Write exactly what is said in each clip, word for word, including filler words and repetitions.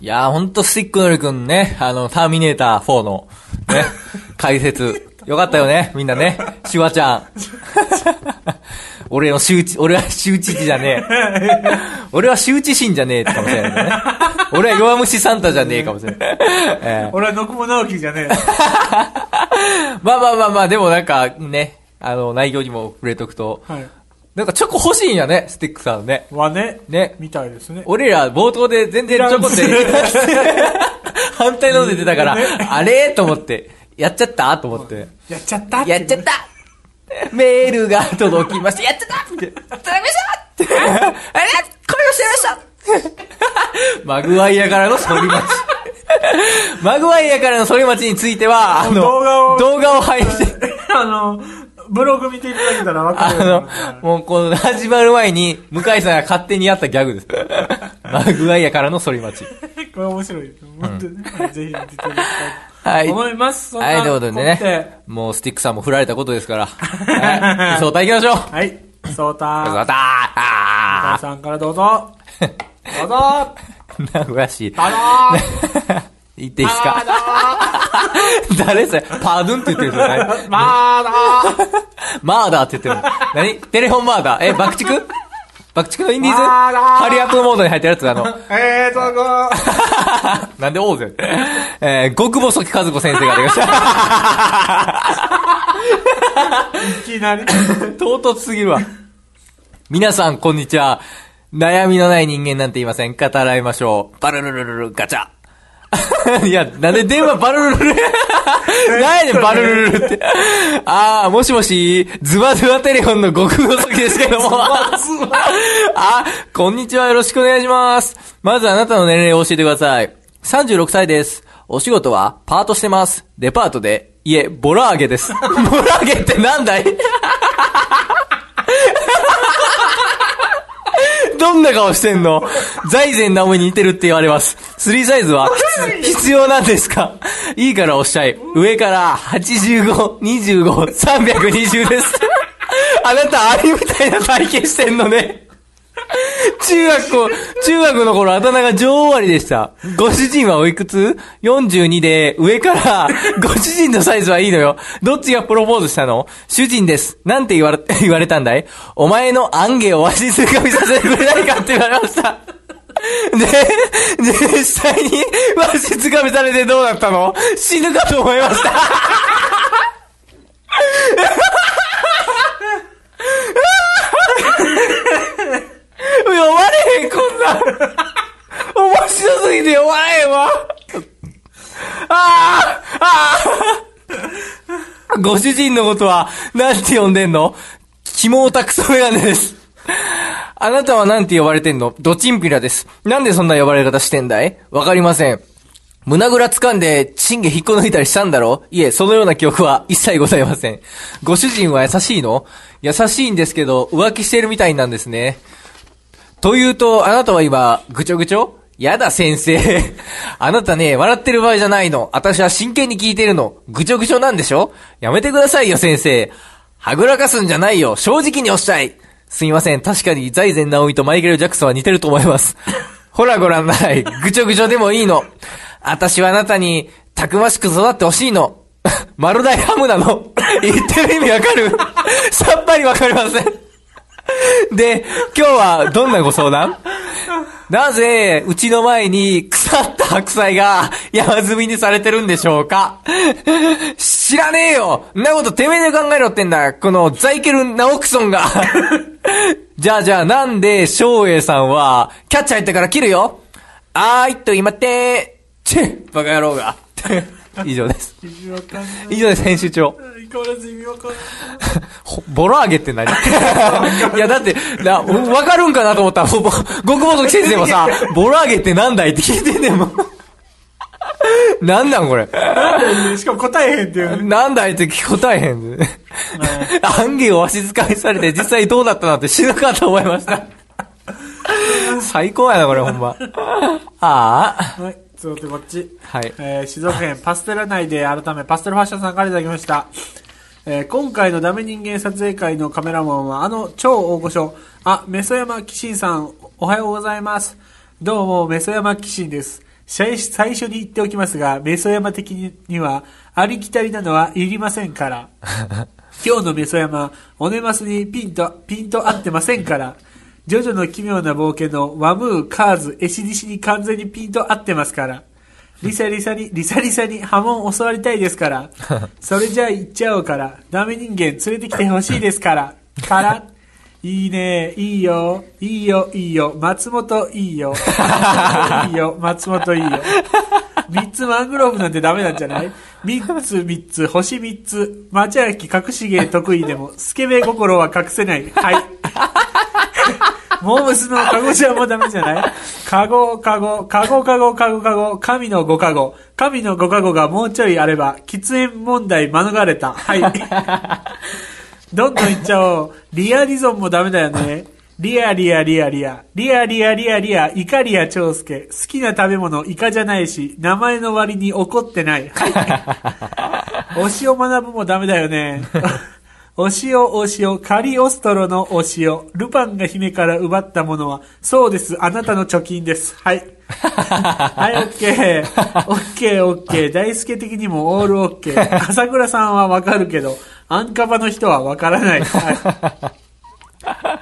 いやーほんとスティックのりくんね、あの、ターミネーターフォーの、ね、解説。よかったよね、みんなね。シュワちゃん。俺の羞恥、俺は羞恥じゃねえ。俺は羞恥心じゃねえかもしれないね。俺は弱虫サンタじゃねえかもしれない。 えー、俺はノクモナオキじゃねえ。 まあまあまあまあ、でもなんかね、あの、内容にも触れとくと、はい、なんかチョコ欲しいんやね、スティックさんね。 はね。 ね。 みたいですね。 俺ら冒頭で全然チョコって反対ので出たから、ね、あれと思って、やっちゃったと思って。 やっちゃったやっちゃったメールが届きました。やっちゃったって。届きましたあれこれをしてましたマグワイアからの反町。マグワイアからの反町については、あの、動画を、動画を配信。 あの、ブログ見ていただけたらわかる。 あの、もうこの始まる前に、向井さんが勝手にやったギャグです。マグワイアからの反町。 これ面白いです。本当に、ね、ぜひ見ていただきたい。 はい。 思います。 はい、ということでね。もうスティックさんも振られたことですから。はい。ソータ行きましょう。 はい。ソータ。 ソータあー。さんからどうぞ。どうぞ。 名古屋市。 どうぞ。 言っていいですか誰それパードゥンって言ってるんですよね。 マーダーマーダーって言ってる。何テレフォンマーダーえ、爆竹爆竹のインディーズハリアットモードに入ってるやつあの。 えーとこなんで王ぜえー、極細木和子先生が出ました。 いきなり。 唐突すぎるわ。皆さん、こんにちは。悩みのない人間なんて言いません。語らいましょう。バルルルルルガチャ。いや、なんで電話バルルルル何やねん、バルルルルって。あー、もしもし、ズバズバテレフォンの極細木ですけども。あ、こんにちは、よろしくお願いします。まずあなたの年齢を教えてください。さんじゅうろくさいです。お仕事はパートしてます。デパートで、いえ、ボラーゲです。ボラーゲってなんだいどんな顔してんの財前直美に似てるって言われます。スリーサイズは必要なんですかいいからおっしゃい。上からはちじゅうご、にじゅうご、さんびゃくにじゅうです。あなた、アリみたいな体型してんのね。中学校、中学の頃あだ名が女王割でした。ご主人はおいくつ ?よんじゅうに で、上から、ご主人のサイズはいいのよ。どっちがプロポーズしたの主人です。なんて言われ、言われたんだいお前のアンゲをわしにするかみさせてくれないかって言われました。で、実際にわしつかみされてどうだったの死ぬかと思いました。読まれへん、こんな。面白すぎて読まれへんわ。ああああご主人のことは、なんて呼んでんの肝オタクソメガネです。あなたはなんて呼ばれてんのドチンピラです。なんでそんな呼ばれ方してんだいわかりません。胸ぐら掴んで、チンゲ引っこ抜いたりしたんだろいえ、そのような記憶は一切ございません。ご主人は優しいの優しいんですけど、浮気してるみたいなんですね。というと、あなたは今、ぐちょぐちょやだ先生。あなたね、笑ってる場合じゃないの。私は真剣に聞いてるの。ぐちょぐちょなんでしょやめてくださいよ先生。はぐらかすんじゃないよ。正直におっしゃい。すみません。確かに財前直美とマイケル・ジャクソンは似てると思います。ほらご覧なさい。ぐちょぐちょでもいいの。私はあなたに、たくましく育ってほしいの。丸大ハムなの。言ってる意味わかるさっぱりわかりません。で、今日はどんなご相談なぜ、うちの前に腐った白菜が山積みにされてるんでしょうか知らねえよんなことてめえで考えろってんだこのザイケル・ナオクソンがじゃあじゃあなんで翔英さんはキャッチャー入ってから切るよあーいっと今ってチェバカ野郎が以上です。以上です、編集長。ボラーゲって何いや、だって、な、わかるんかなと思ったら、極本先生もさ、ボラーゲってなんだいって聞いてんねんもん。なんなんこれ。 しかも答えへんっていう、ね。 なんだいって答えへん。暗記をわしづかみされて実際どうだったなって死ぬかと思いました。最高やな、これほんま。ああ。 はい。続いてこっち。 はい。 えー、静岡県パステラ内で改めパステルファッションさんからいただきました。えー、今回のダメ人間撮影会のカメラマンはあの超大御所、あ、メソヤマキシンさん、おはようございます。どうも、メソヤマキシンです。 最初に言っておきますが、メソ山的には、ありきたりなのはいりませんから。今日のメソ山、オネマスにピンと、ピンと合ってませんから。ジョジョの奇妙な冒険のワムー、カーズ、エシディシに完全にピンと合ってますから。リサリサに、リサリサに波紋教わりたいですから。それじゃあ行っちゃおうから。ダメ人間連れてきてほしいですから。から。いいね、いいよ、いいよ、いいよ、松本いいよ。いいよ、松本いいよ。三つマングローブなんてダメなんじゃない？三つ三つ、星三つ、町秋隠し芸得意でも、スケベ心は隠せない。はい。モームスのカゴじゃもうダメじゃない？カゴ、カゴ、カゴ、カゴ、カゴ、カゴ、神のごカゴ。神のごカゴがもうちょいあれば、喫煙問題免れた。はい。どんどんいっちゃおう。リアリゾンもダメだよね。リアリアリアリア。リアリアリアリア。イカリア長介。好きな食べ物イカじゃないし、名前の割に怒ってない。はい。推しを学ぶもダメだよね。推しを推しを、カリオストロの推しを、ルパンが姫から奪ったものは、そうです、あなたの貯金です。はい。はい、オッケー。オッケー、オッケー。大輔的にもオールオッケー。朝倉さんはわかるけど、アンカバの人はわからない。はい。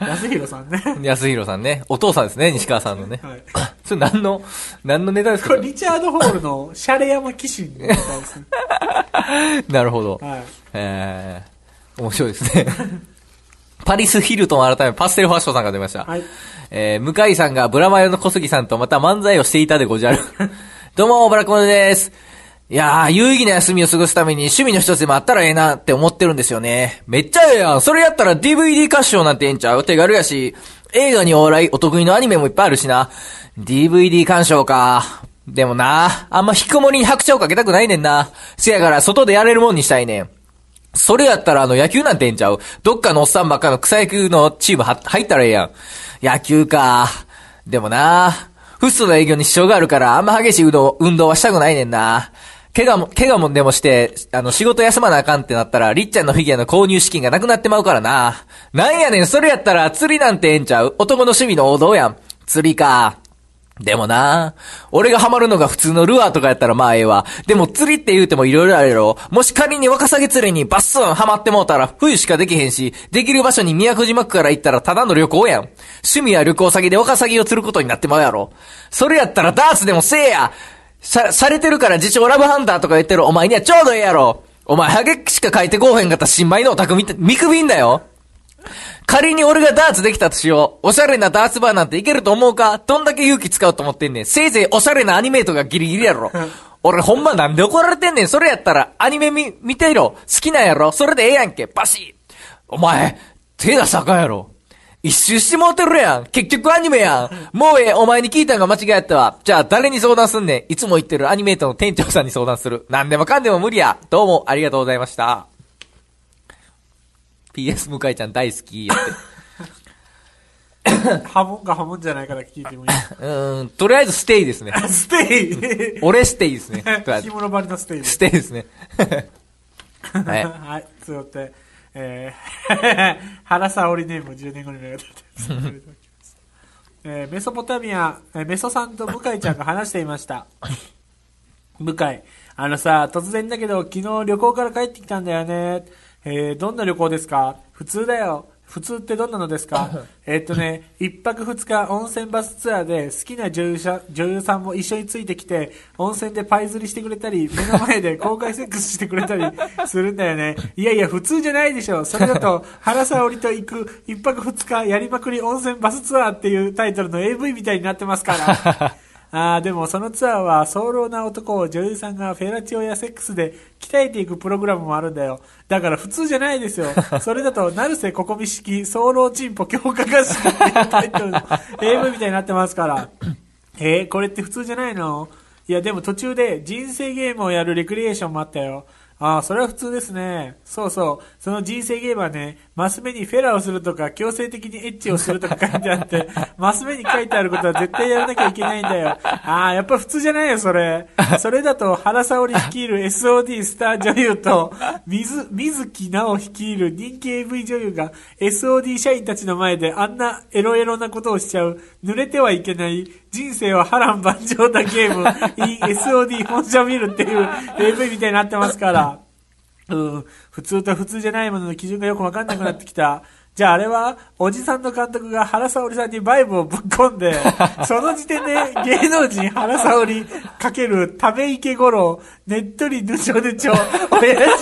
安弘さんね。 安弘さんね。お父さんですね、西川さんのね。はい。それ何の、何のネタですか？ これリチャード・ホールのシャレ山騎士のネタですね。 なるほど。はい。えー、面白いですね。パリス・ヒルトン改めパステルファッションさんが出ました。はい。えー、向井さんがブラマヨの小杉さんとまた漫才をしていたでごじゃる。どうも、ブラコネです。いやー、有意義な休みを過ごすために趣味の一つでもあったらええなって思ってるんですよね。めっちゃええやん。それやったら ディーブイディー 歌唱なんてええんちゃう？手軽やし、映画にお笑い、お得意のアニメもいっぱいあるしな。ディーブイディー 鑑賞か。でもな、あんま引きこもりに拍車をかけたくないねんな。せやから外でやれるもんにしたいねん。それやったらあの野球なんてええんちゃう？どっかのおっさんばっかの草野球のチームは入ったらええやん。野球か。でもな、フストの営業に支障があるからあんま激しい運動、運動はしたくないねんな。怪我も、怪我もでもして、あの、仕事休まなあかんってなったら、りっちゃんのフィギュアの購入資金がなくなってまうからな。なんやねん、それやったら釣りなんてええんちゃう？男の趣味の王道やん。釣りか。でもな、俺がハマるのが普通のルアーとかやったらまあええわ。でも釣りって言うても色々あるやろ。もし仮にワカサギ釣りにバッスンハマってもうたら冬しかできへんし、できる場所に宮古島区から行ったらただの旅行やん。趣味は旅行先でワカサギを釣ることになってまうやろ。それやったらダーツでもせえや。さ、されてるから自称ラブハンターとか言ってるお前にはちょうどええやろ。お前ハゲしか書いてこうへんかった新米のオタク見て、見くびんだよ。仮に俺がダーツできたとしよう。おしゃれなダーツバーなんていけると思うか？どんだけ勇気使うと思ってんねん。せいぜいおしゃれなアニメートがギリギリやろ。俺ほんまなんで怒られてんねん。それやったらアニメ見、見てろ。好きなんやろ。それでええやんけ。バシッ。お前、手出したらあかんやろ。一周してもうてるやん。結局アニメやん。もうええ、お前に聞いたんが間違いやったわ。じゃあ誰に相談すんねん。いつも言ってるアニメートの店長さんに相談する。なんでもかんでも無理や。どうもありがとうございました。ピーエス 向井ちゃん大好きやって。 ハモンかハモンじゃないから聞いてもいい？ うーん、とりあえずステイですね。 ステイ俺ステイですね。 着物張りのステイです。 ステイですね。 はい。はい、そうやって。えー、原沙織ネームじゅうねんごに目が出てえー、メソポタミア、えー、メソさんと向井ちゃんが話していました。向井、あのさ、突然だけど昨日旅行から帰ってきたんだよね。えー、どんな旅行ですか？普通だよ。普通ってどんなのですか？えっとね、一泊二日温泉バスツアーで好きな女優者、女優さんも一緒についてきて、温泉でパイ釣りしてくれたり、目の前で公開セックスしてくれたりするんだよね。いやいや、普通じゃないでしょ。それだと、原沙織と行く一泊二日やりまくり温泉バスツアーっていうタイトルの エーブイ みたいになってますから。あーでもそのツアーは早漏な男を女優さんがフェラチオやセックスで鍛えていくプログラムもあるんだよ。だから普通じゃないですよ。それだと成瀬ここみ式早漏チンポ強化合宿っていうタイトルの エーブイ みたいになってますから。えー、これって普通じゃないの？いやでも途中で人生ゲームをやるレクリエーションもあったよ。ああ、それは普通ですね。そうそう。その人生ゲームはね、 マス目にフェラをするとか、強制的にエッチをするとか書いてあって、マス目に書いてあることは絶対やらなきゃいけないんだよ。ああ、やっぱ普通じゃないよ、それ。それだと、原沙織率いる エスオーディー スター女優と、水、水木直率いる人気 エーブイ 女優が エスオーディー 社員たちの前であんなエロエロなことをしちゃう、濡れてはいけない、人生は波乱万丈なゲーム、エスオーディー 本社見るっていう エーブイ みたいになってますから。うん、普通と普通じゃないものの基準がよくわかんなくなってきた。じゃああれは、おじさんの監督が原沙織さんにバイブをぶっ込んで、その時点で芸能人原沙織かけるため池五郎、ねっとりぬちょぬちょ、親父の、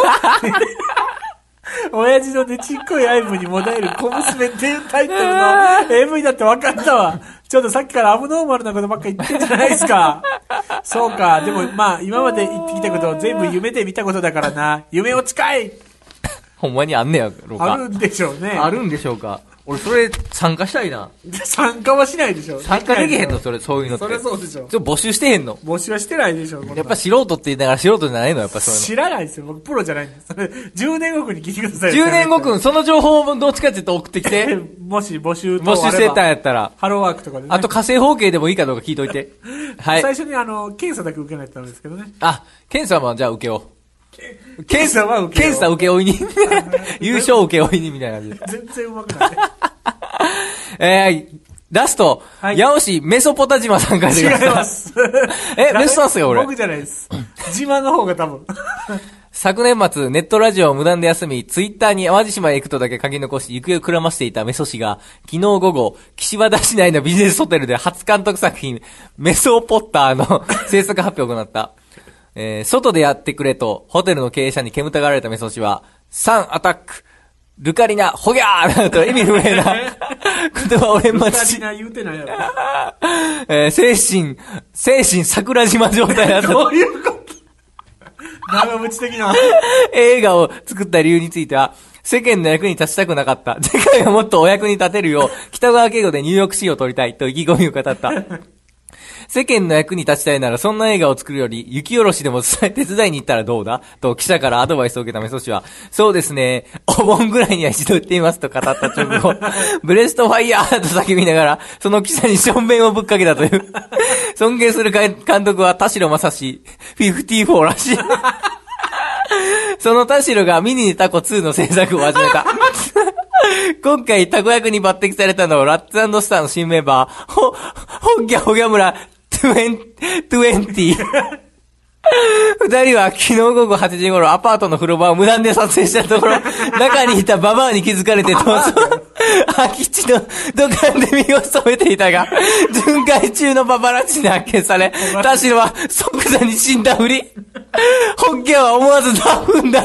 親父のねちっこいアイブにもだえる小娘っていうタイトルの エーブイ だってわかったわ。ちょっとさっきからアブノーマルなことばっか言ってんじゃないですか。そうか。でもまあ今まで言ってきたことを全部夢で見たことだからな。夢を近いほんまにあんねやろうか。 あるんでしょうね。 あるんでしょうか。俺それ参加したいな。 参加はしないでしょ。 参加できへんのそれ、そういうのって。 それそうでしょ。 ちょっと募集してへんの。 募集はしてないでしょ。 やっぱ素人って言いながら素人じゃないのやっぱそういうの。 知らないですよ。僕プロじゃないんです。それ、じゅうねんごくに聞いてください。 じゅうねんごくん、その情報をどっちかって言って送ってきて。 もし募集募集してたんやったら。 ハローワークとかでね。 あと火星方形でもいいかどうか聞いといて。はい。 最初にあの、検査だけ受けないとダメですけどね。 あ、検査はじゃあ受けよう。 検査は受けよう。 検査受け負いに。優勝受け負いにみたいな感じで。 全然うまくない。 えー、ラスト、はい、八尾市メソポタ島さんから違います。 え、メソなんすよ、俺。 僕じゃないです。島の方が多分。 昨年末、ネットラジオを無断で休み、ツイッターに淡路島へ行くとだけ書き残し、行方をくらましていたメソ氏が、昨日午後、岸和田市内のビジネスホテルで初監督作品、メソポッターの制作発表を行った。えー、外でやってくれと、ホテルの経営者に煙たがられたメソ氏は、さんアタック、ルカリナ、ホギャーなどと意味不明な言葉を連発し、 ルカリナ言うてないやろ。 えー、精神、精神桜島状態だった。 どういうこと長渕的な映画を作った理由については、世間の役に立ちたくなかった。次回はもっとお役に立てるよう、北川景子でニューヨークシーを撮りたいと意気込みを語った。世間の役に立ちたいならそんな映画を作るより雪下ろしでも手伝いに行ったらどうだと記者からアドバイスを受けたメソ氏は、そうですね、お盆ぐらいには一度言ってみますと語った直後、ブレストファイヤーと叫びながら、その記者に正面をぶっかけたという。尊敬する監督は田代正史、フィフティーフォーらしい。その田代がミニタコツーの制作を始めた。今回タコ役に抜擢されたのはラッツ&スターの新メンバー、ほ、ほんぎゃほぎゃむらにじゅう。二人は昨日午後はちじ頃アパートの風呂場を無断で撮影したところ、中にいたババアに気づかれて逃走。空き地の土管で身を潜めていたが、巡回中のパパラッチに発見され、田代は即座に死んだふり。ホッケは思わずダフんだ。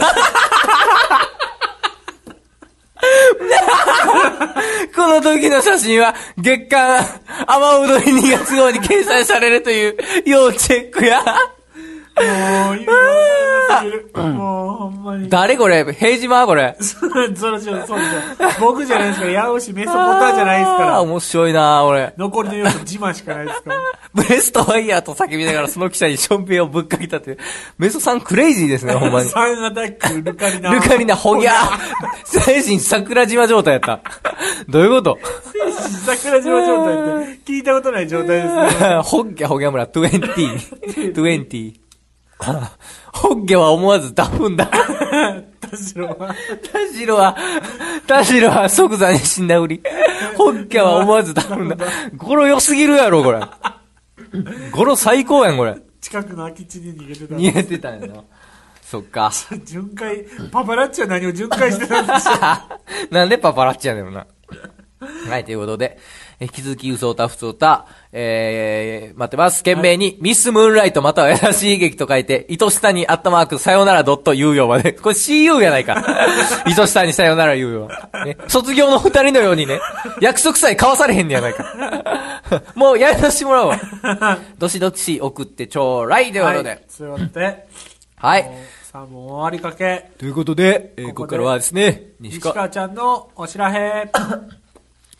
この時の写真は月刊アマウドリにがつ号に掲載されるという要チェックや。 もう、意味わかんなすぎる。もう、ほんまに。 誰これ平島これ。 それ、それ、そうですよ。僕じゃないですから、ヤオシメソポターじゃないですから。 面白いな俺。 残りの要素自慢しかないですから。 ブレストファイヤーと叫びながらその記者にションペンをぶっかけたっていう。メソさんクレイジーですね、ほんまに。 サンアタック、ルカリナ。 ルカリナ、ホギャー。精神桜島状態やった。どういうこと精神桜島状態って聞いたことない状態ですね。 ホッギャホギャ村にじゅう。にじゅう。ホッゲは思わずダフんだ。 田代は田代は、田代は即座に死んだふり。ホッゲは思わずダフんだ。ゴロ良すぎるやろ、これ。ゴロ最高やん、これ。 近くの空き地に逃げてた。 逃げてたんやな。そっか。 巡回、パパラッチは何を巡回してたんでしょう。なんでパパラッチやねんな。はい、ということで、引き続き、嘘歌、普通歌、えー、待ってます。懸命に、はい、ミス・ムーンライトまたは優しい劇と書いて、糸下にアットマーク、さよなら .yu まで。これ シーユー やないか。糸下にさよなら yu ね。卒業の二人のようにね、約束さえ交わされへんねやないか。もうやりさせてもらおうわ。どしどし送ってちょうらいということで。はい、 そうやって。 はい。 さあ、もう終わりかけ。 ということで、えー、ここからはですね、 西川ちゃんのお知らせ。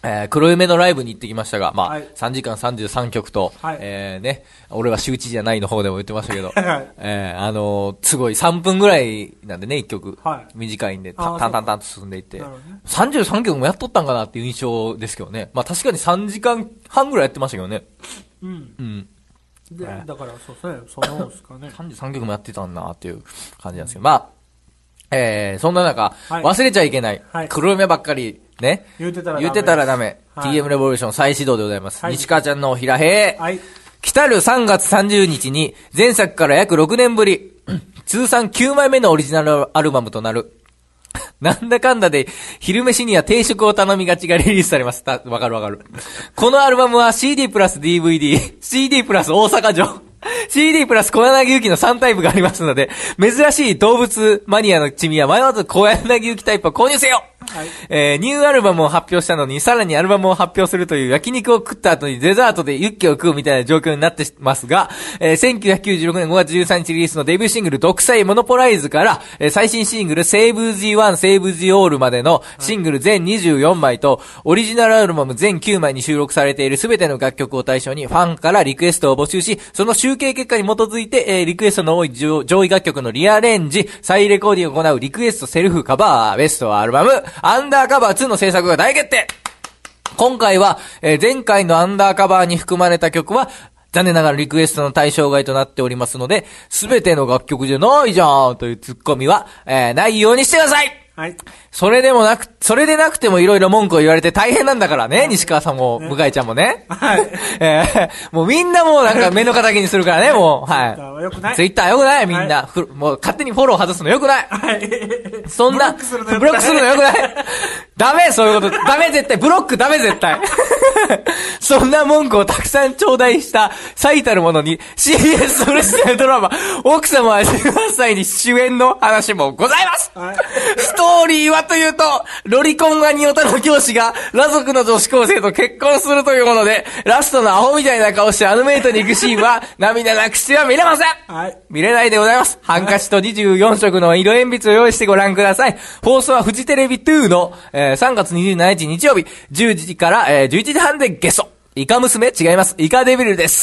えー、黒夢のライブに行ってきましたが、まあ、 はい、 さんじかんさんじゅうさんきょくと、はい、えー、ね、俺は周知じゃないの方でも言ってましたけど、はい、えー、あのー、すごいさんぷんぐらいなんでね、いっきょく。はい、短いんで、たタンタンタンと進んでいって、ね、さんじゅうさんきょくもやっとったんかなっていう印象ですけどね。まあ確かにさんじかんはんぐらいやってましたけどね。うん。うん。 で、えー、だから、そうですね、そうですかね。 さんじゅうさんきょくもやってたんだっていう感じなんですけど、まあ、えー、そんな中、はい、忘れちゃいけない、はい、黒夢ばっかり、ね。 言うてたらダメ。 言うてたらダメ。はい、ティーエム レボリューション再始動でございます。はい、西川ちゃんのおひらへ。はい。来たるさんがつさんじゅうにちに、前作から約ろくねんぶり、通算きゅうまいめのオリジナルアルバムとなる、なんだかんだで、昼飯には定食を頼みがちがリリースされます。た、わかるわかる。このアルバムは シーディー プラス ディーブイディー、シーディー プラス大阪城、シーディー プラス小柳ゆきのさんタイプがありますので、珍しい動物マニアのチミは迷わず小柳ゆきタイプを購入せよ。はい、えー、ニューアルバムを発表したのに、さらにアルバムを発表するという焼肉を食った後にデザートでユッケを食うみたいな状況になってますが、えー、せんきゅうひゃくきゅうじゅうろくねんごがつじゅうさんにちリリースのデビューシングル独裁モノポライズから、えー、最新シングルセーブ・ジー・ワン、セーブ・ジー・オールまでのシングル全にじゅうよんまいと、オリジナルアルバム全きゅうまいに収録されているすべての楽曲を対象にファンからリクエストを募集し、その集計結果に基づいて、えー、リクエストの多い上位楽曲のリアレンジ、再レコーディングを行うリクエストセルフカバー、ベストアルバム、アンダーカバーツーの制作が大決定。今回は、えー、前回のアンダーカバーに含まれた曲は、残念ながらリクエストの対象外となっておりますので、すべての楽曲じゃないじゃんというツッコミは、えー、ないようにしてください。はい。それでもなく、それでなくてもいろいろ文句を言われて大変なんだからね、西川さんも、ね、向井ちゃんもね。はい。えー、もうみんなもうなんか目の敵にするからね、もう。はい。ツイッターは良くない。ツイッター良くない、みんな。はい、もう勝手にフォロー外すの良くない。はい。そんな、ブロックするの良くない。ブロックするの良くない。ダメ、そういうこと。ダメ絶対。ブロックダメ絶対。そんな文句をたくさん頂戴した最たるものに シーエス オリジナルドラマ奥様はじゅうはっさいに主演の話もございます、はい、ストーリーはというとロリコンガニオタの教師が裸族の女子高生と結婚するというものでラストのアホみたいな顔してアヌメイトに行くシーンは涙なくしては見れません、はい、見れないでございます。ハンカチとにじゅうよんしょくの色鉛筆を用意してご覧ください。放送はフジテレビにの、えー、さんがつにじゅうしちにち日曜日じゅうじから、えー、じゅういちじはんでゲストイカ娘違います。イカデビルです。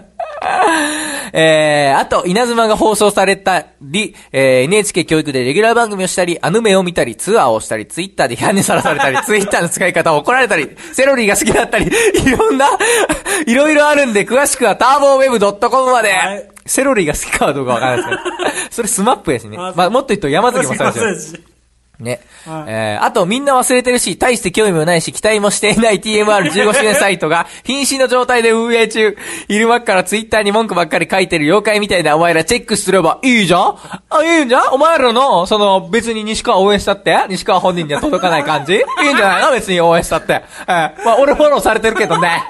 えー、あと、稲妻が放送されたり、えー、エヌエイチケー 教育でレギュラー番組をしたり、アヌメを見たり、ツアーをしたり、ツイッターで批判にさらされたり、ツイッターの使い方を怒られたり、セロリが好きだったり、いろんな、いろいろあるんで、詳しくはターボウェブドットコムまで、はい、セロリが好きかはどうかわからないですけど、それスマップやしね。まあ、もっと言うと山崎もそうですよ。ね。はい、えー、あとみんな忘れてるし、大して興味もないし、期待もしていない ティーエムアールじゅうご 周年サイトが、瀕死の状態で運営中。昼間からツイッターに文句ばっかり書いてる妖怪みたいなお前らチェックすればいいじゃんあ、いいんじゃんお前らの、その、別に西川応援したって西川本人には届かない感じいいんじゃないの別に応援したって。えー、まあ、俺フォローされてるけどね。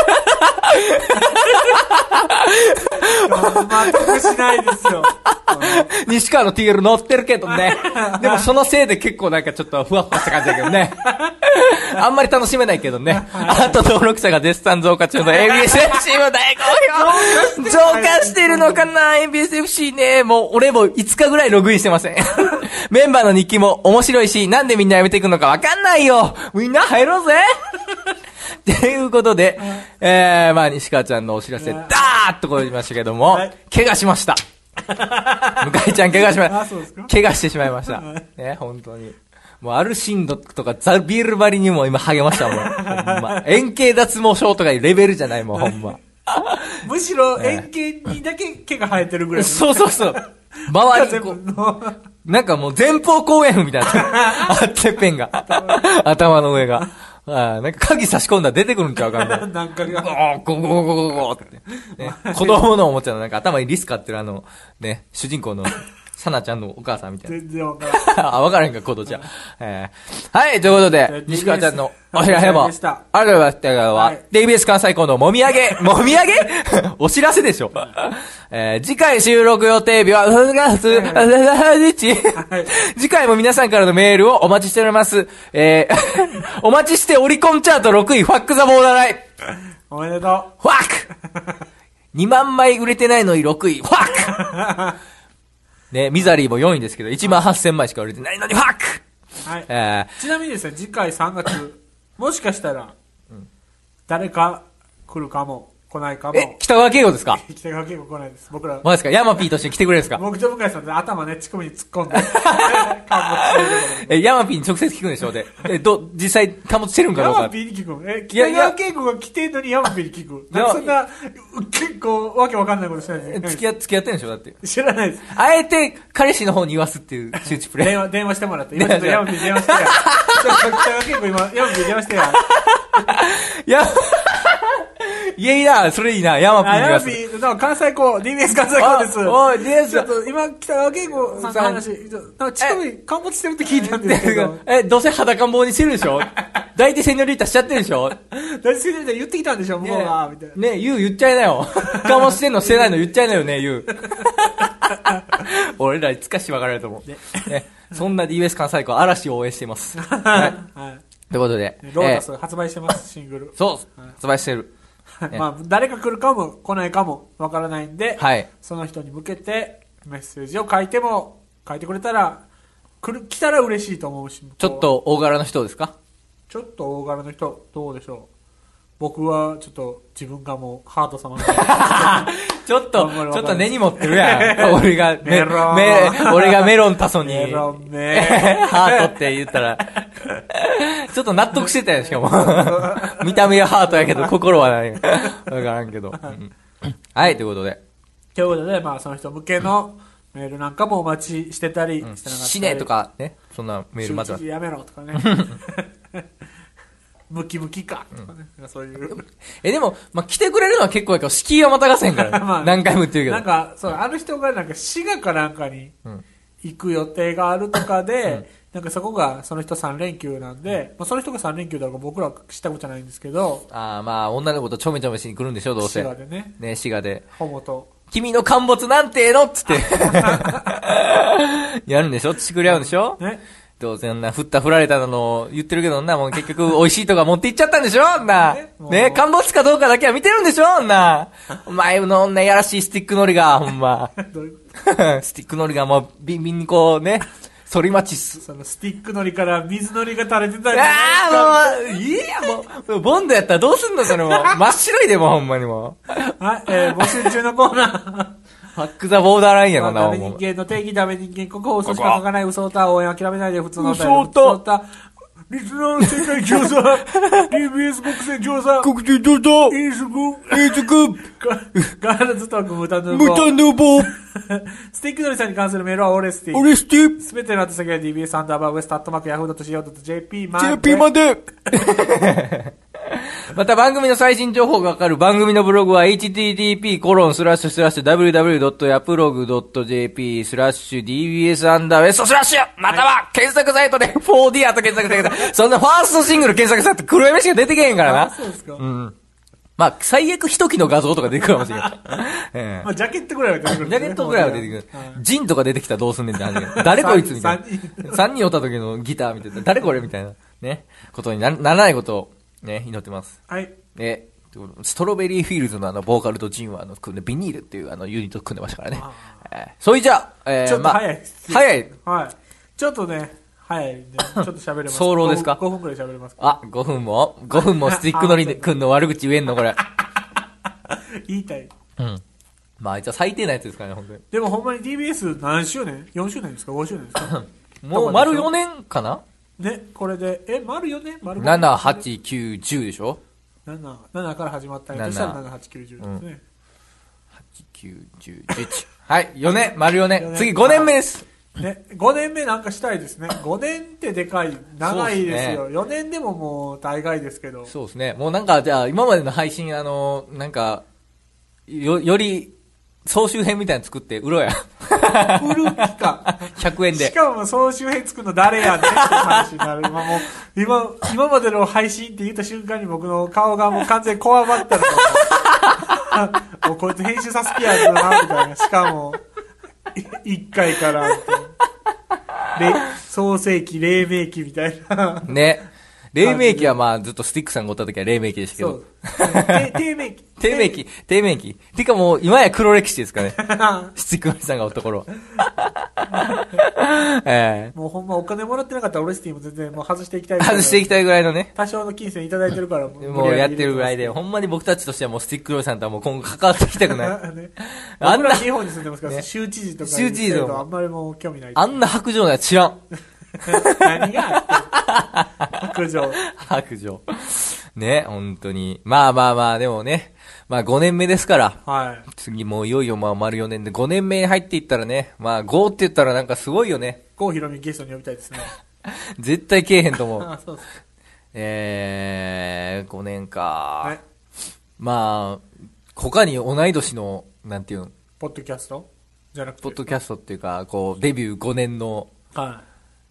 納得しないですよ。 西川の ティーエル 乗ってるけどね。でもそのせいで結構なんかちょっとふわふわした感じだけどね。あんまり楽しめないけどね。あと登録者が絶賛増加中の エービーエスエフシー も大好評。増加してるのかな エービーエスエフシー ね。もう俺もいつかぐらいログインしてません。メンバーの日記も面白いし、なんでみんなやめていくのかわかんないよ。みんな入ろうぜ。ということで、えー、まあ、西川ちゃんのお知らせ、ダーッとこう言いましたけども、はい、怪我しました。向井ちゃん怪我しました。怪我してしまいました。ね、本当に。もう、アルシンドとかザ・ビールバリにも今励ましたもん。ほんま。円形脱毛症とかいうレベルじゃないもん、ほんま。 むしろ円形にだけ毛が生えてるぐらい。 そうそうそう。周りにこう、なんかもう前方後円みたいな。あ、てっぺんが。頭の上が。ああ、なんか鍵差し込んだら出てくるんちゃうかみたいな。 なんかが。 ゴーゴーゴーゴーゴーって。ね、子供のおもちゃのなんか頭にリス飼ってるあの、ね、主人公の、サナちゃんのお母さんみたいな。 全然わからん。 あ、わからへんか、コトちゃん。えー、はい、ということで、西川ちゃんのおひらへも、ありがとうございました。は、ティービーエス 関西校のもみあげ、もみあげお知らせでしょ。えー、次回収録予定日は、ふがつ、次回も皆さんからのメールをお待ちしております。えー、お待ちしてオリコンチャートろくい、ファックザボーダーライン。 おめでとう。 ファック !に 万枚売れてないのにろくい、ファックね、ミザリーもよんいですけど、いちまんはっせんまいしか売れてないのにファック、はい、 えー、ちなみにですね、次回さんがつもしかしたら、うん、誰か来るかも、来ないかも。 え、北川景子ですか？ 北川景子来ないです。僕ら。 マジですか？ヤマピーとして来てくれるんですか？ 僕と向井さんで頭ね、乳首に突っ込んで。 え、ヤマピーに直接聞くんでしょ？で、え、ど、実際、貨物してるんかどうか。 ヤマピーに聞くえ、北川景子が来てんのにヤマピーに聞く。なんかそんな、結構わけわかんないことしないです。 付き合、付き合ってんでしょ？だって。 知らないです。 あえて、彼氏の方に言わすっていう周知プレイ。 電話、電話してもらって。今ちょっとヤマピー電話してや。ちょっと北川景子今、ヤマピー電話してや。 や、いやいや、それいいな、ヤマピーに言わす。 ヤマピー、関西校、ディービーエス 関西校です。 おい、ディービーエス。 ちょっと今、北川景子さんの話、なんか乳首陥没してるって聞いたんですけど。 え、どうせ裸ん坊にしてるでしょ？抱いてセニョリータしちゃってるでしょ？ 抱いてセニョリータ言ってきたんでしょ、向こうが、みたいな。 ねえ、ユウ言っちゃいなよ。貨物してんのしてないの言っちゃいなよね、ユウ。俺らいつかし分かれると思う。ね、ね、そんな ディービーエス 関西校、嵐を応援しています。はい。はい。ということで。 ロータス発売してます、シングル。 そう、発売してる。 まあ、誰か来るかも来ないかもわからないんで、 はい、 その人に向けてメッセージを書いても、書いてくれたら、来る、来たら嬉しいと思うし。 ちょっと大柄の人ですか？ ちょっと大柄の人、どうでしょう。僕はちょっと自分がもうハート様ちょっと、ちょっと根に持ってるやん。俺がメロン。 メ、俺がメロンタソに。 メロンメハートって言ったら、ちょっと納得してたよ、しかも。見た目はハートやけど、心はない。わからんけど。はい、ということで。 ということで、まあその人向けのメールなんかもお待ちしてたり、してなかったり。 死ねとかね、そんなメールまずは。 やめろとかね。ムキムキかとかね、うん、そういう。 え、でも、まあ、来てくれるのは結構やけど、敷居はまたがせんから、まあ、何回も言ってるけど。 なんか、そう、ある人がなんか滋賀かなんかに行く予定があるとかで、うん、なんかそこがその人さん連休なんで、まあ、その人がさん連休だから僕らは知ったことじゃないんですけど。 ああ、まあ、女の子とちょめちょめしに来るんでしょ、どうせ。 滋賀でね。 ね、滋賀で。 ホモと。 君の陥没なんてえのっつって。やるんでしょ？ちくり合うんでしょ？ね。どうせんな、振った振られたのを言ってるけどな、もう結局美味しいとか持っていっちゃったんでしょ？な。ね、陥没かどうかだけは見てるんでしょ？な。お前の女やらしいスティックのりが、ほんま。スティックのりがもうビンビンにこうね、反り待ちす。 そのスティックのりから水のりが垂れてたり。 ああ、もう、いいや、もう、ボンドやったらどうすんのそれも。真っ白いでも、ほんまにもう。 はい、えー、募集中のコーナー。 ファックザボーダーラインやろな、 ダメ人間の定義、ダメ人間、ここ嘘しか書かない嘘歌、応援諦めないで普通の歌。 嘘歌。 リスナー世界調査、ディービーエス 国勢調査、 国勢調査、 飲食、 飲食、 ガールズトーク、ムタヌーボー。 ムタヌーボー。 スティックノリさんに関するメールはオレスティ。 オレスティ。 すべての宛先は ディービーエス アンダーバーウエストアットマークヤフードットシーオードットジェーピー まで。 ジェーピー まで。また番組の最新情報がわかる番組のブログは エイチティーティーピーコロンスラッシュスラッシュダブリューダブリュードットヤプログドットジェーピースラッシュ ディービーエス アンダーウエストスラッシュまたは検索サイトで フォーディー アーと検索してください。そんなファーストシングル検索したって黒闇しか出てけへんからな。 そうですか。 うん。まあ、最悪一機の画像とか出てくるかもしれない。 ええ、まあ、ジャケットぐらいは出てくる、 ね。ジャケットぐらいは出てくる。ジンとか出てきたらどうすんねんって話が。誰こいつみたいな。三人おった時のギターみたいな。誰これみたいな。ね。ことにならないことを、ね、祈ってます。 はい。 え、ストロベリーフィールズのあの、ボーカルとジンはあの、組んで、ビニールっていうあの、ユニット組んでましたからね。えー、それじゃあ、えー、ちょっと早いです。 まあ、早い。 はい。ちょっとね、早いんで、ちょっと喋れます。 早漏ですか ?ご 分くらい喋れますか？ あ、ごふんも ?ご 分もスティックのりくんの悪口言えんのこれ。 言いたい。 うん。まあ、あいつは最低なやつですからね、本当に。 でもほんまに ディービーエス 何周年 ?よん 周年ですか ?ご 周年ですかもう丸よねんかなね、これで、え、丸よねん丸なな、はち、きゅう、じゅうでしょ ?なな、ななから始まったりとしたらなな、はち、きゅう、じゅうですね。うん、はち、きゅう、じゅう、じゅういち。はい、よねん、丸よねん。次ごねんめです。 ね、ごねんめなんかしたいですね。ごねんってでかい、長いですよ。すね、よねんでももう大概ですけど。 そうですね。もうなんか、じゃあ今までの配信、あの、なんか、よ、より、総集編みたいなの作って、売ろうや。 売る気か。 ひゃくえんで。 しかも総集編作るの誰やねんって話になる。今もう、今、今までの配信って言った瞬間に僕の顔がもう完全にこわばったの。もうこいつ編集さす気やるな、みたいな。しかも、一回から、創世記、黎明期みたいな。 ね。黎明期はまあずっとスティックさんがおった時は黎明期でしたけど。 低迷期。 低迷期。低迷期。てかもう今や黒歴史ですかね。スティックさんがおった頃は。 えもうほんまお金もらってなかったらオレスティも全然もう外していきたいぐらい。 外していきたいぐらいのね。 多少の金銭いただいてるからもう。 もうやってるぐらいで、ほんまに僕たちとしてはもうスティックローさんとはもう今後関わっていきたくない。 ね、 あんな、 僕ら日本に住んでますから、 ね、 州知事とか州知事とあんまりもう興味ない。 あんな白状なやつ知らん。 何が白状。 白状。ね、本当に。まあまあまあ、でもね、まあごねんめですから。 はい。 次もういよいよまあ丸よねんでごねんめに入っていったらね、まあごって言ったらなんかすごいよね。 郷ひろみゲストに呼びたいですね。 絶対けえへんと思う。 あ、そうです。 えー、ごねんか、 はい。 まあ、他に同い年の、なんていうの、 ポッドキャストじゃなくて。 ポッドキャストっていうか、こう、デビューごねんの、 はい。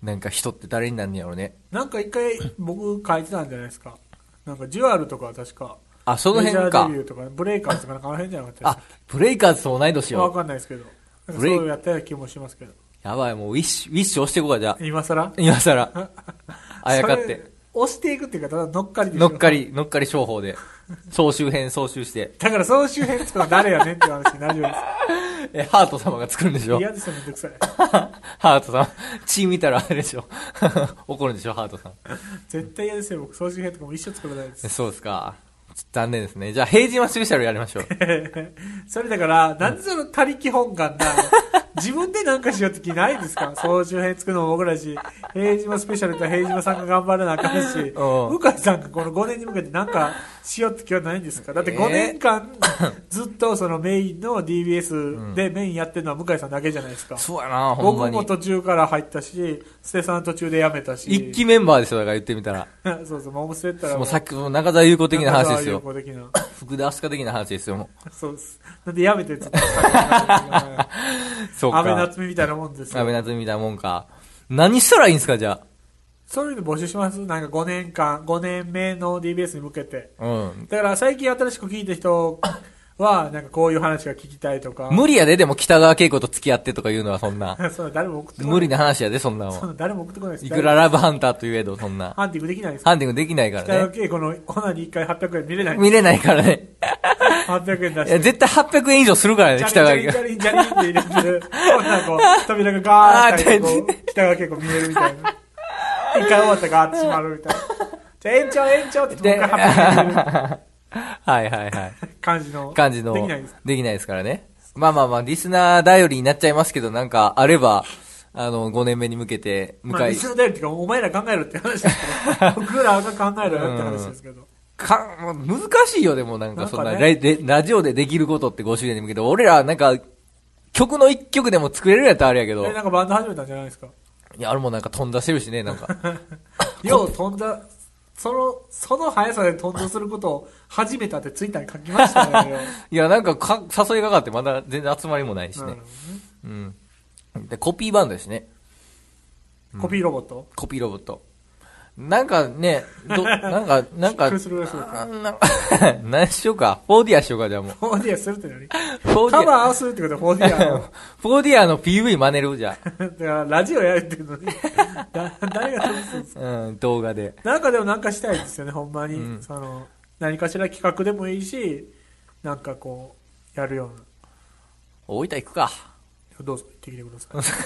なんか人って誰になんねやろうね。 なんか一回僕書いてたんじゃないですか。なんかジュアルとかは確か。 あ、その辺か。 メジャーデビューとか、ブレイカーズとかなんかあの辺じゃなかったですか。 あ、ブレイカーズと同い年よ。 わかんないですけど。なんかそういうやったような気もしますけど。 やばい、もうウィッシュ、ウィッシュ押していこうか、じゃあ。 今更今更。あやかって。 押していくっていうか、ただ乗っかりでしょ。 乗っかり、乗っかり商法で。総集編、総集して。 だから総集編ってのは誰やねんって話になるようです。 え、ハート様が作るんでしょ。 嫌ですよ、めんどくさい。 ハートさん。血見たらあれでしょ。怒るんでしょ、ハートさん。 絶対嫌ですよ、僕。総集編とかも一生作らないです。 そうですか。残念ですね。じゃあ、平時はスペシャルやりましょう。 それだから、なんでその他力本願な、自分でなんかしようって気ないんですか？総集編作るのも僕らし、平島スペシャルと平島さんが頑張らなあかんし、向井さんがこのごねんに向けてなんかしようって気はないんですか？だってごねんかんずっとそのメインの ディービーエス でメインやってるのは向井さんだけじゃないですか。 そうやな、ほんまに。 僕も途中から入ったし、ステさん途中で辞めたし。 一期メンバーですよ、だから言ってみたら。 そうそう、もう捨てたらもう。 もうさっきの中澤優子的な話ですよ。 中澤優子的な。 福田明日香的な話ですよ、もう。そうです。なんで辞めてずっとそうか。 安倍夏美みたいなもんですよ。 安倍夏美みたいなもんか。何したらいいんですか、じゃあ。 そういうの募集します。なんかごねんかん、ごねんめの ディービーエス に向けて。 うん。 だから最近新しく聞いた人は、なんかこういう話が聞きたいとか。 無理やで、でも北川景子と付き合ってとか言うのはそんな。 そう、誰も送ってこない。 無理な話やで、そんなの。 そう、誰も送ってこないです。 いくらラブハンターと言えど、そんな。 ハンティングできないです。 ハンティングできないからね。 北川景子のオナにいっかいはっぴゃくえん見れない。 見れないからね。 はっぴゃくえん出して。 いや、絶対はっぴゃくえん以上するからね、北川景子。 ジャリンジャリンジャリンって入れてる。こんなこう、扉がガーッてこう、北川景子見えるみたいな。一回終わったらガーッて閉まるみたいな。じゃあ延長延長って言ってもう一回はっぴゃくえん入れる。 はいはいはい。 感じの。 感じの。 できないです。 できないですからね。まあまあまあ、リスナー頼りになっちゃいますけど、なんかあれば、あの、ごねんめに向けて、 向かい。まあ、リスナー頼りっていうか、お前ら考えろって話ですけど、僕らが考えろよって話ですけど。 か、難しいよ、でもなんかそんな、ね、ラ, ラジオでできることってご周年に向けて、俺らなんか、曲の一曲でも作れるやったらあれやけど。 え、なんかバンド始めたんじゃないですか？ いや、あれもなんか飛んだしてるしね、なんか。 よう飛んだ、その、その速さで飛んだすることを始めたってツイッターに書きましたね。 いや、なんかか、誘いがかってまだ全然集まりもないしね。ね、うん。で、コピーバンドですね。 コピーロボット、 うん、コピーロボット。なんかね、ど、なんか、なんか、何しようか。フォーディアしようか、じゃあもう。 フォーディアするって何？フォーディア。カバー合わせるってことはフォーディアの。 フォーディアの ピーブイ 真似るじゃん。 だからラジオやるっていうのに。だ誰が撮るんですか？ うん、動画で。 なんかでもなんかしたいですよね、ほんまに。うん、その、何かしら企画でもいいし、なんかこう、やるような。 大分行くか。 どうぞ、行ってきてくださ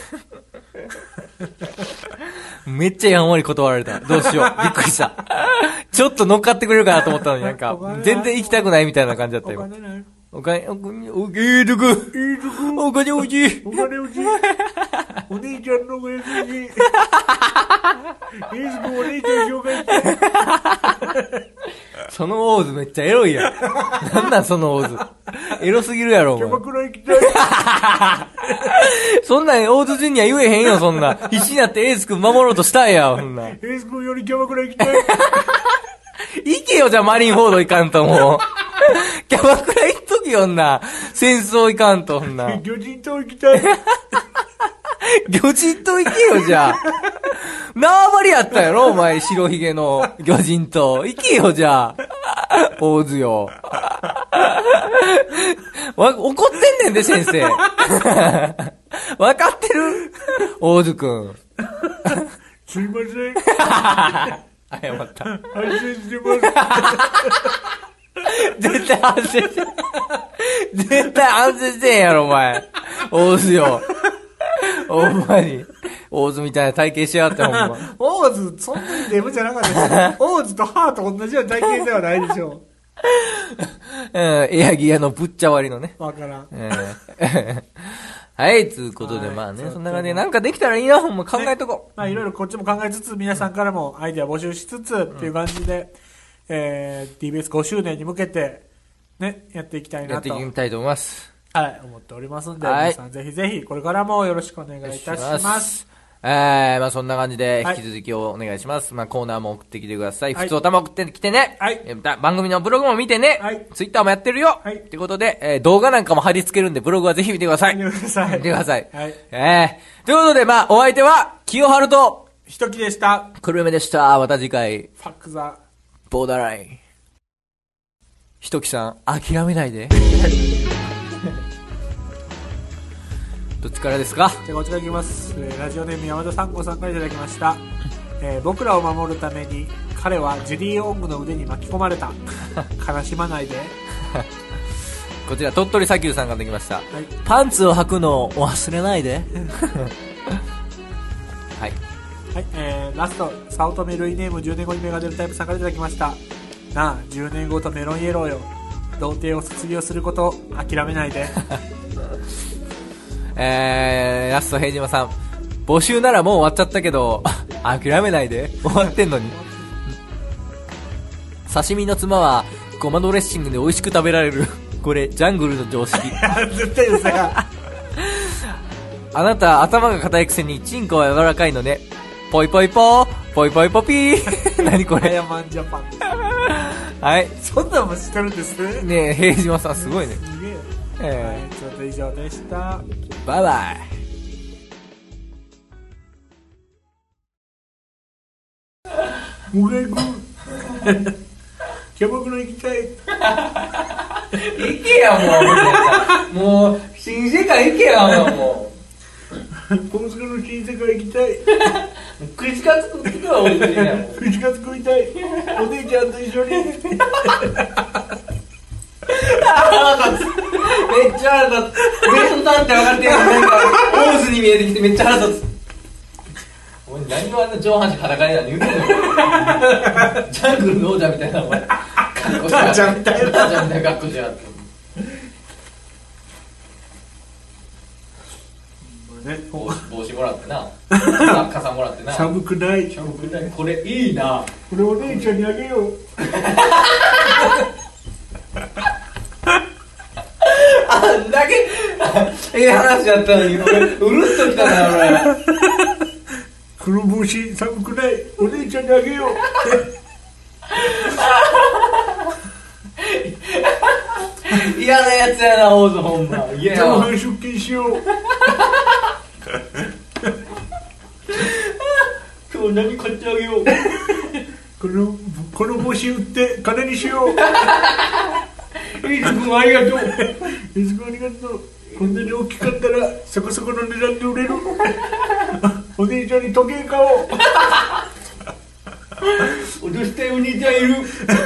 い。めっちゃやんわり断られた。どうしよう。びっくりした。ちょっと乗っかってくれるかなと思ったのに、なんか、全然行きたくないみたいな感じだったよ。 お金ない。 お金、お金、お金、いいとこ。いいとこ。お金欲しい。 お金欲しい。お姉ちゃんのお金欲しい。エース君お姉ちゃん紹介して。 そのオーズめっちゃエロいやん。なんなんそのオーズ。エロすぎるやろ、お前。 キャバクラ行きたい。 そんなんオーズジュニア言えへんよ、そんな。必死になってエース君守ろうとしたんや、そんな。エース君よりキャバクラ行きたい。 行けよ、じゃあマリンフォード行かんともう。キャバクラ行っときよ、んな。戦争行かんと、んな。 魚人島行きたい。 魚人島行けよ、じゃあ。縄張りやったやろ、お前、白ひげの魚人島。行けよ、じゃあ。大津よ。わ、怒ってんねんで、先生。わかってる？大津くん。 すいません。 謝った。 反省してます。 絶対反省して、絶対反省してんやろ、お前。大津よ。 ほんまに。大津みたいな体型しやがってほんま。 大津、そんなにデブじゃなかったですよ。大津とハーと同じような体型ではないでしょうん、エアギアのぶっちゃ割りのね。 う。わからん。 えーはい、つうことで、 はいまあね、 そうそんな感じで、なんかできたらいいな、ほんま考えとこう。 まあいろいろこっちも考えつつ、皆さんからもアイデア募集しつつ、っていう感じで、えー、ティービーエスご 周年に向けて、ね、やっていきたいやってなと。 いきたいと思います。 はい、思っておりますんで、 はい皆さんぜひぜひ、これからもよろしくお願いいたします。 えー、まあそんな感じで、 はい引き続きお願いします。まあコーナーも送ってきてください。 はい普通おたま送ってきてね。 はいえーまた番組のブログも見てね。 はいツイッターもやってるよ。 はいということで、えー動画なんかも貼り付けるんで、ブログはぜひ見てください。 見てください見てください。 はいえー、ということで、まあお相手は、清春と、 ひときでした。 くるめでした。また次回、 ファックザ。 ボーダーライン。ひときさん、諦めないで。どっちからですか？ じゃあこちらいきます、えーラジオネーム山田さんこさんからいただきました、えー僕らを守るために彼はジュディ・オングの腕に巻き込まれた。悲しまないで。 こちら、鳥取砂丘さんからできました。 はい、 パンツを履くのを忘れないで。はい。 はい、えー、ラスト早乙女ルイネームじゅうねんごに芽が出るタイプさんからいただきました。なあじゅうねんごとメロンイエローよ、童貞を卒業すること諦めないで。 えー、ラスト平島さん、募集ならもう終わっちゃったけど、諦めないで。終わってんのに。刺身の妻はごまドレッシングで美味しく食べられる。これジャングルの常識。 絶対嘘や。 あなた頭が硬いくせにチンコは柔らかいのね。ポイポイポーポイポイポピー。何これ。 アヤマンジャパン。 はい。 そんなんも知ってるんですね。 ねえ、平島さんすごいね。 すげえ。 えはい、ちょっと以上でした。 ー、バイバイ。 俺がキャバクラ行きたい。 行けやもう。もう、新世界行けやもコンスカの新世界行きたい。 う。口かつくってから俺にやもう。 口が作りたい。お姉ちゃんと一緒に。 めっちゃ腹立つ。ウエストタンって分かってるのなんか、オーズに見えてきてめっちゃ腹立つ。お前何をあんな上半身裸になんて言うてんの。ジャングルの王者みたいなお前。格好しやがって。 ターちゃんみたいなターちゃんみたいな格好しやがって。 ね、 帽子帽子もらってな。傘もらってな。 寒くない。 寒くないこれいいな。 これお姉ちゃんにあげよう。 あんだけええ話だったのに俺うるっときたな俺。 この帽子寒くない。お姉ちゃんにあげよう。 嫌なやつやな、大津ほんま。嫌やわ。 上半出勤しよう。 今日何買ってあげよう。 このこの帽子売って金にしよう。 いつ君ありがとう。 いつもありがとう。こんなに大きかったらそこそこの値段で売れる。お姉ちゃんに時計買おう。 脅したいお兄ちゃんいる。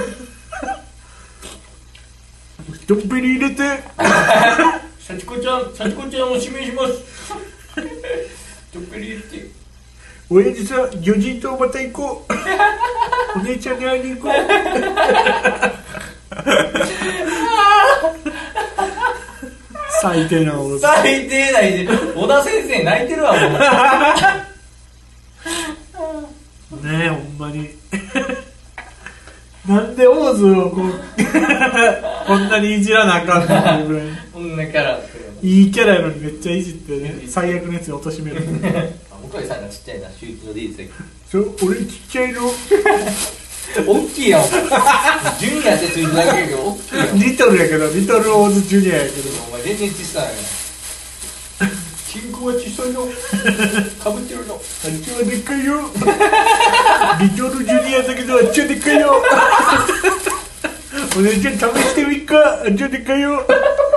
ドンペリ入れて。 さちこちゃん、さちこちゃんを指名します。ドンペリ入れて。 親父さん、魚人島また行こう。お姉ちゃんに会いに行こう。最低なお最低な意地。小田先生泣いてるわもう。 ねえ、ほんまに。なんでオーズをこうこんなにいじらなあかんのっていうぐらい。 こんなキャラいいキャラやのにめっちゃいじってね、最悪のやつに貶める。 向井さんがちっちゃいな、週一の D ですそう、俺ちっちゃいの。 大きいやん。ジュニアってついてだけやけど、大きいやん。 リトルやけど、リトルオーズジュニアやけど。 お前全然小さいね。 チンコは小さいの。 かぶってるの。 あっちはでっかいよ。リトルジュニアだけどあっちはでっかいよ。お姉ちゃん試してみっか。あっちはでっかいよ。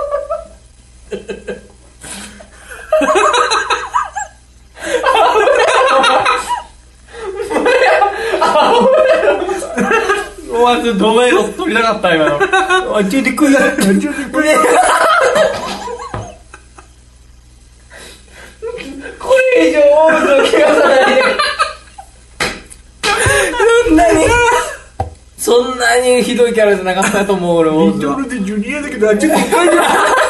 お前ちょっとドメイン取りたかった今の。あっちでくい。あっちでくい。これにひどいキャラじゃなかったと思う、俺、オズは。 リトルでジュニアだけど、あ、ちょっと一回じゃ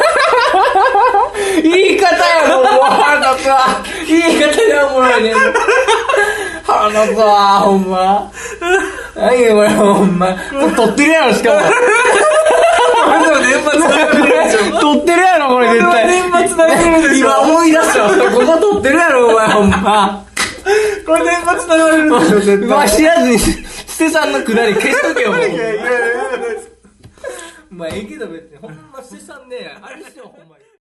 言い方やろ、もう腹立つわ。言い方でおもろいねん。腹立つわ、ほんま。何やこれ、ほんま。これ撮ってるやろ、しかも。 これでも年末流れるでしょ。 撮ってるやろ、これ絶対。 年末流れるでしょ。 今思い出したわ。ここ撮ってるやろ、お前、ほんま。 これ年末流れるでしょ、絶対。 まあ、知らずに、捨てさんのくだり消しとけよ、もう。 いやいやいやいや。 まあ、ええけど別に、ほんま捨てさんね、あれしよ、ほんま。